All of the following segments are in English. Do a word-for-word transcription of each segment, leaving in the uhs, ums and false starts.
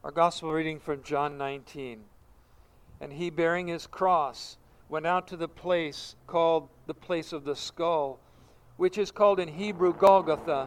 Our gospel reading from John nineteen. And he, bearing his cross, went out to the place called the place of the skull, which is called in Hebrew Golgotha,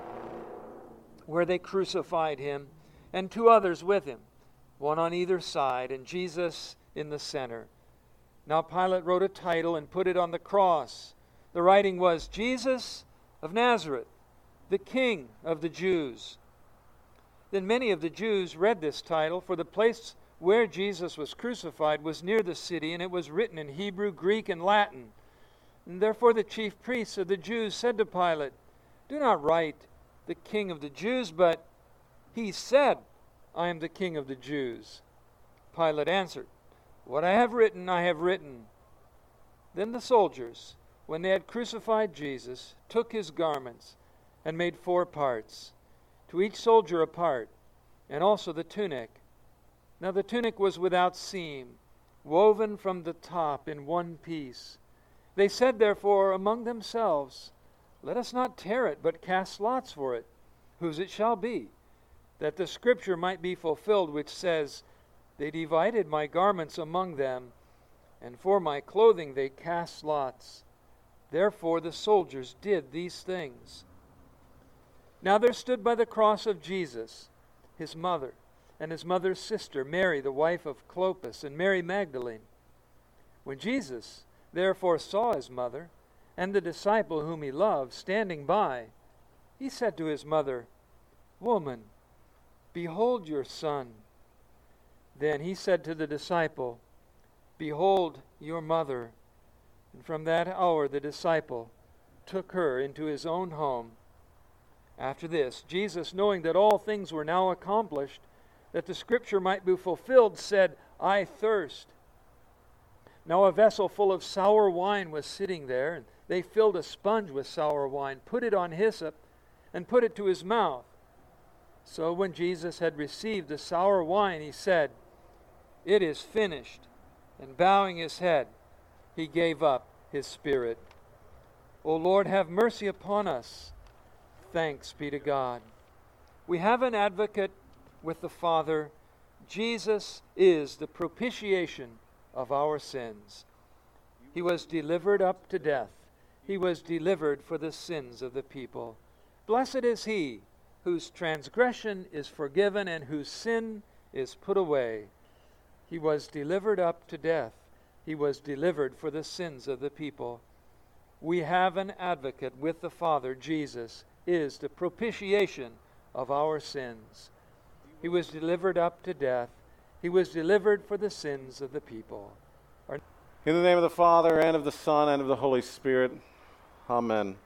where they crucified him, and two others with him, one on either side, and Jesus in the center. Now Pilate wrote a title and put it on the cross. The writing was, Jesus of Nazareth, the King of the Jews. Then many of the Jews read this title, for the place where Jesus was crucified was near the city, and it was written in Hebrew, Greek, and Latin. And therefore the chief priests of the Jews said to Pilate, "Do not write the King of the Jews, but he said, I am the King of the Jews." Pilate answered, "What I have written, I have written." Then the soldiers, when they had crucified Jesus, took his garments and made four parts, to each soldier a part, and also the tunic. Now the tunic was without seam, woven from the top in one piece. They said therefore among themselves, "Let us not tear it, but cast lots for it, whose it shall be, that the scripture might be fulfilled, which says, They divided my garments among them, and for my clothing they cast lots." Therefore the soldiers did these things. Now there stood by the cross of Jesus his mother, and his mother's sister, Mary, the wife of Clopas, and Mary Magdalene. When Jesus therefore saw his mother, and the disciple whom he loved, standing by, he said to his mother, "Woman, behold your son." Then he said to the disciple, "Behold your mother." And from that hour the disciple took her into his own home. After this, Jesus, knowing that all things were now accomplished, that the scripture might be fulfilled, said, "I thirst." Now a vessel full of sour wine was sitting there, and they filled a sponge with sour wine, put it on hyssop, and put it to his mouth. So when Jesus had received the sour wine, he said, "It is finished." And bowing his head, he gave up his spirit. O Lord, have mercy upon us. Thanks be to God. We have an advocate with the Father. Jesus is the propitiation of our sins. He was delivered up to death. He was delivered for the sins of the people. Blessed is he whose transgression is forgiven and whose sin is put away. He was delivered up to death. He was delivered for the sins of the people. We have an advocate with the Father. Jesus is the propitiation of our sins. He was delivered up to death. He was delivered for the sins of the people. Our In the name of the Father, and of the Son, and of the Holy Spirit. Amen.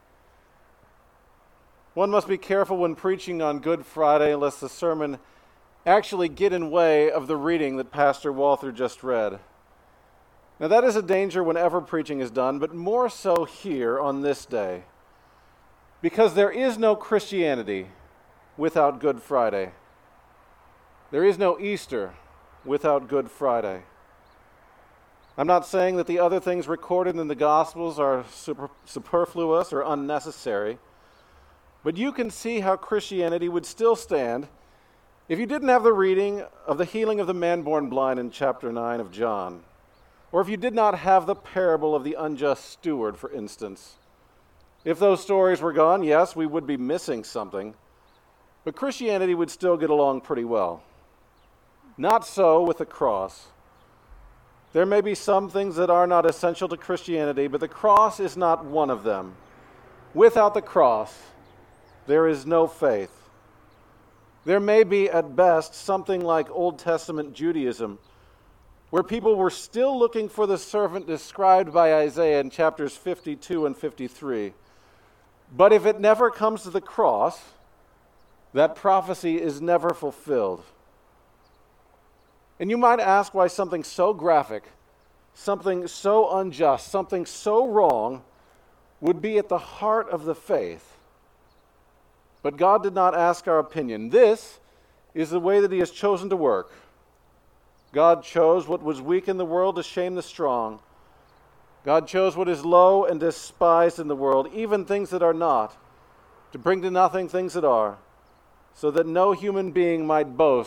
One must be careful when preaching on Good Friday, lest the sermon actually get in way of the reading that Pastor Walther just read. Now that is a danger whenever preaching is done, but more so here on this day. Because there is no Christianity without Good Friday. There is no Easter without Good Friday. I'm not saying that the other things recorded in the Gospels are super, superfluous or unnecessary, but you can see how Christianity would still stand if you didn't have the reading of the healing of the man born blind in chapter nine of John, or if you did not have the parable of the unjust steward, for instance. If those stories were gone, yes, we would be missing something, but Christianity would still get along pretty well. Not so with the cross. There may be some things that are not essential to Christianity, but the cross is not one of them. Without the cross, there is no faith. There may be, at best, something like Old Testament Judaism, where people were still looking for the servant described by Isaiah in chapters fifty-two and fifty-three. But if it never comes to the cross, that prophecy is never fulfilled. And you might ask why something so graphic, something so unjust, something so wrong would be at the heart of the faith. But God did not ask our opinion. This is the way that he has chosen to work. God chose what was weak in the world to shame the strong. God chose what is low and despised in the world, even things that are not, to bring to nothing things that are, so that no human being might boast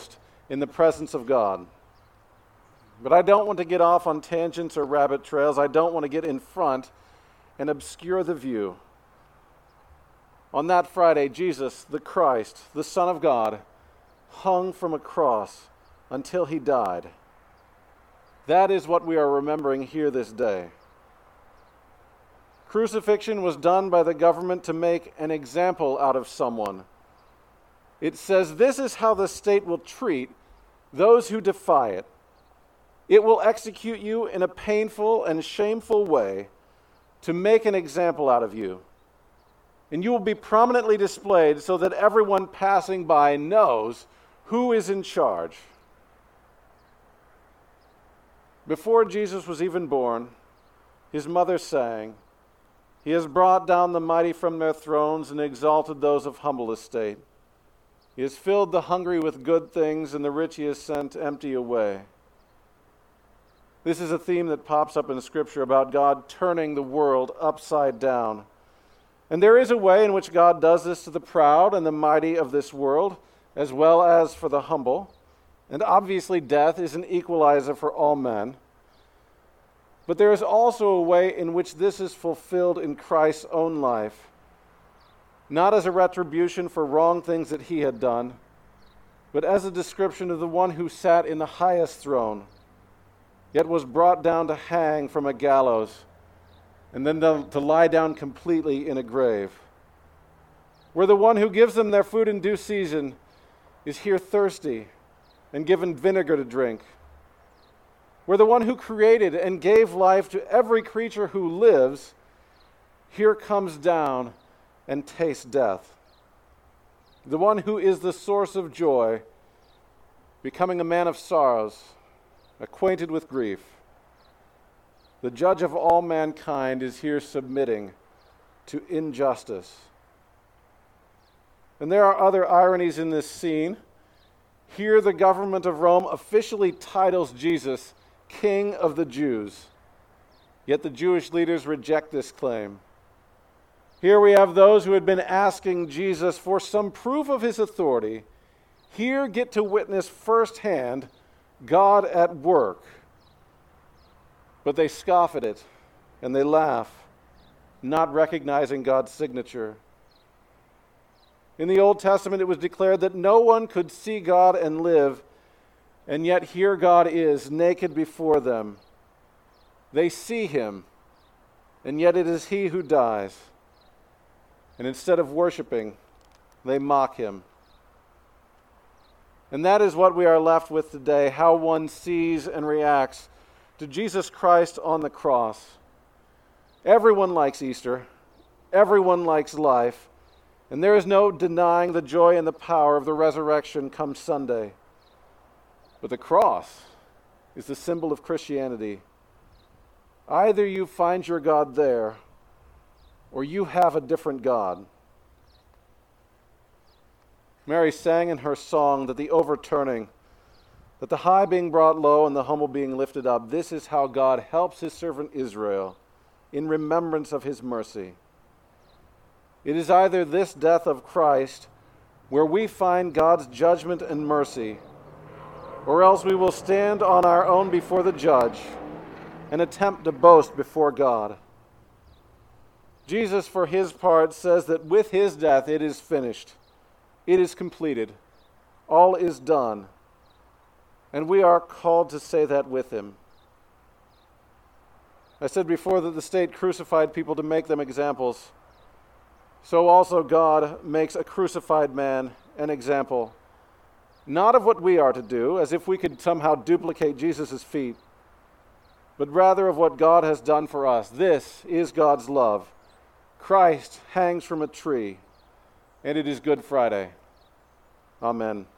in the presence of God. But I don't want to get off on tangents or rabbit trails. I don't want to get in front and obscure the view. On that Friday, Jesus, the Christ, the Son of God, hung from a cross until he died. That is what we are remembering here this day. Crucifixion was done by the government to make an example out of someone. It says this is how the state will treat those who defy it. It will execute you in a painful and shameful way to make an example out of you. And you will be prominently displayed so that everyone passing by knows who is in charge. Before Jesus was even born, his mother sang, "He has brought down the mighty from their thrones and exalted those of humble estate. He has filled the hungry with good things, and the rich he has sent empty away." This is a theme that pops up in Scripture about God turning the world upside down. And there is a way in which God does this to the proud and the mighty of this world, as well as for the humble. And obviously death is an equalizer for all men. But there is also a way in which this is fulfilled in Christ's own life, not as a retribution for wrong things that he had done, but as a description of the one who sat in the highest throne, yet was brought down to hang from a gallows, and then to, to lie down completely in a grave. Where the one who gives them their food in due season is here thirsty and given vinegar to drink. Where the one who created and gave life to every creature who lives here comes down and tastes death. The one who is the source of joy, becoming a man of sorrows, acquainted with grief. The judge of all mankind is here submitting to injustice. And there are other ironies in this scene. Here the government of Rome officially titles Jesus King of the Jews. Yet the Jewish leaders reject this claim. Here we have those who had been asking Jesus for some proof of his authority. Here get to witness firsthand God at work. But they scoff at it and they laugh, not recognizing God's signature. In the Old Testament, it was declared that no one could see God and live, and yet here God is, naked before them. They see him, and yet it is he who dies. And instead of worshiping, they mock him. And that is what we are left with today, how one sees and reacts to Jesus Christ on the cross. Everyone likes Easter. Everyone likes life. And there is no denying the joy and the power of the resurrection come Sunday. But the cross is the symbol of Christianity. Either you find your God there, or you have a different God. Mary sang in her song that the overturning, that the high being brought low and the humble being lifted up, this is how God helps his servant Israel in remembrance of his mercy. It is either this death of Christ where we find God's judgment and mercy, or else we will stand on our own before the judge and attempt to boast before God. Jesus, for his part, says that with his death it is finished. It is completed. All is done. And we are called to say that with him. I said before that the state crucified people to make them examples. So also God makes a crucified man an example, not of what we are to do, as if we could somehow duplicate Jesus' feat, but rather of what God has done for us. This is God's love. Christ hangs from a tree, and it is Good Friday. Amen.